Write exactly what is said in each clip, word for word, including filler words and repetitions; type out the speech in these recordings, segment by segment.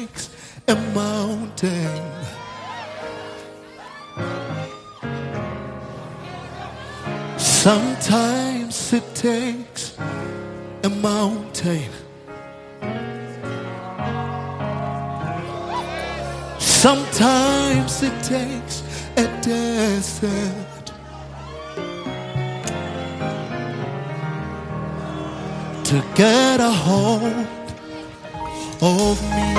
takes a mountain. Sometimes it takes a mountain. Sometimes it takes a desert to get a hold of me.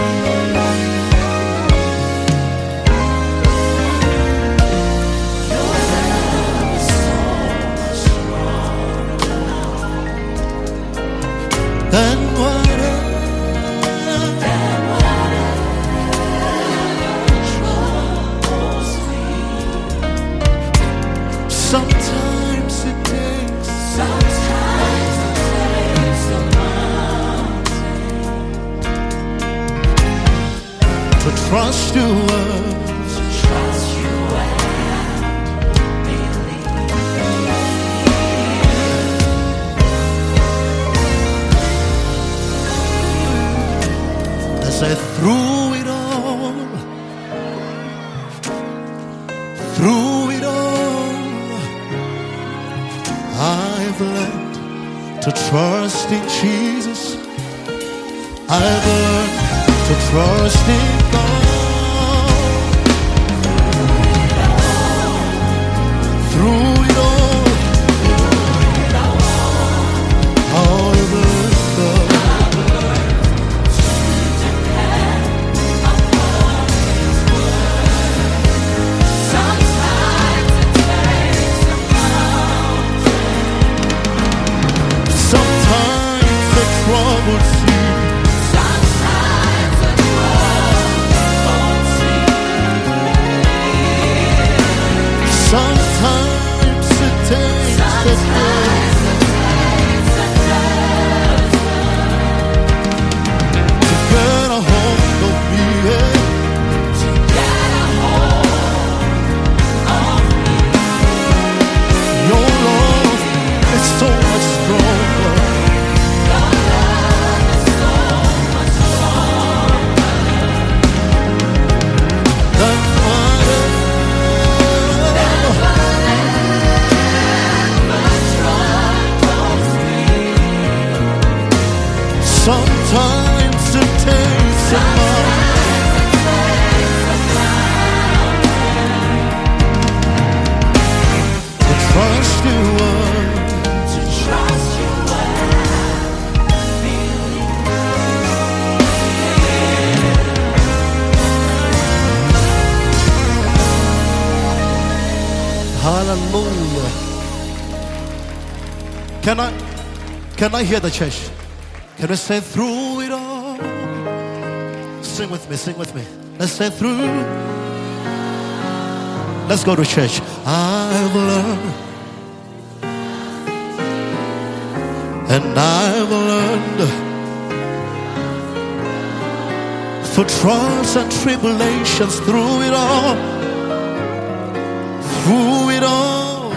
Then whatever, then whatever troubles me. Sometimes it takes, sometimes it takes a mountain to trust you, to trust you and believe. As I through it all, through it all, I've learned to trust in Jesus. I've learned to trust in God. Through it all, I've learned trouble see. Sometimes the trouble see. Sometimes it takes a desert to get a hold of me. To get a hold of me. Your love is so much stronger. Sometimes it takes a mountain to trust you, to trust you and believe. Hallelujah. Can I, can I hear the church? Can we say through it all? Sing with me, sing with me. Let's say through. Let's go to church. I've learned, and I've learned for trials and tribulations through it all. Through it all,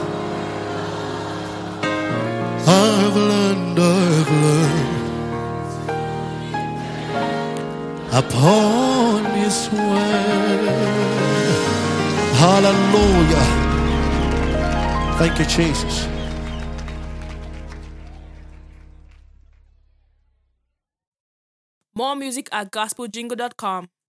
I've learned, I've learned upon His way. Hallelujah. Thank you, Jesus. More music at gospel jingle dot com.